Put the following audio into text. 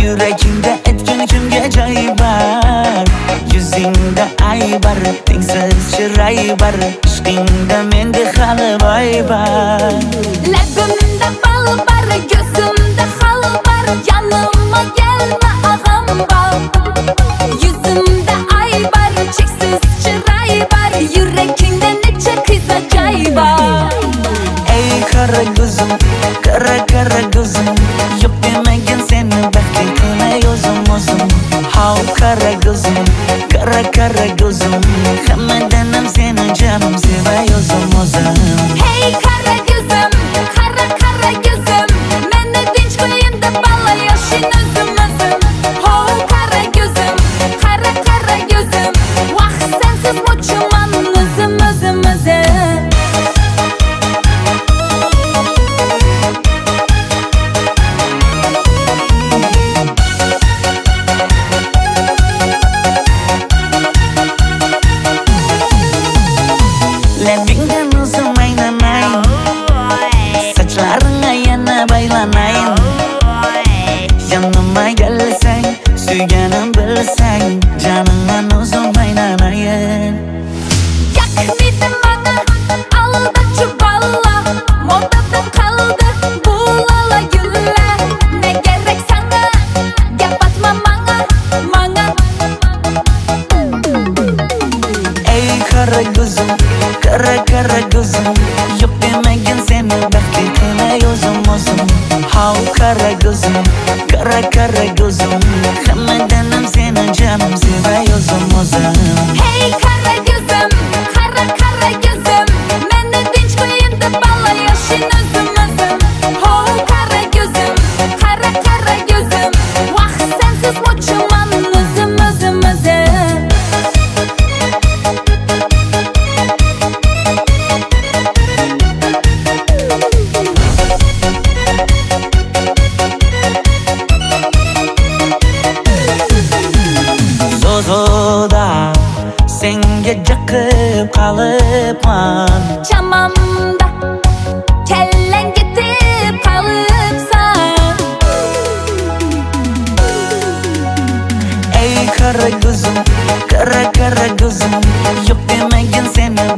Yüreğimde etkin kimge joy var. Yüzingde ay var, tengsiz chiroy var. Ishqingda mende hali voy var. Labimda bal var, gözümde hal var. Yanıma gelme ağam var. Yüzümde ay var, cheksiz chiroy var. Yüreğimde necha kıysa joy var. Ey kara gözüm, kara kara gözüm. Yok demegin seni baxtli qilay o'zim. Hav kara gözüm, kara kara gözüm. Hammadanam seni canım sevay o'zim. Hey kara gözüm, kara kara gözüm. Meni tinch qo'yinda balla yoshin o'zim. Ho kara gözüm, kara kara gözüm. Vaqt sensiz mo'chuman o'zim. Labingdan o'zim aylanay, sochlaringga yana baylanay. Yanıma gelsang, suyganim bilsang, janimdan o'zim aylanay. Yakmidi bana aldachi balla. Modadan qaldi bu lala gullar. Ne gerek sana, gap atma manga. Ey kara gözüm, kara kara gözüm. Yok demegin seni baxtli qilay o'zim. Hav kara gözüm, kara kara gözüm. Hammadanam seni canım sevay o'zim. Hey kara gözüm, kara kara gözüm. Meni tinch qo'yinda balla yoshin o'zim. Ho kara gözüm, kara kara gözüm. Vaqt sensiz mo'chuman o'zim. Zozoda senga jaqib qolibman. Chamamda kellang ketib qolibsan. Ey kara gözüm, kara kara gözüm. Yok demegin seni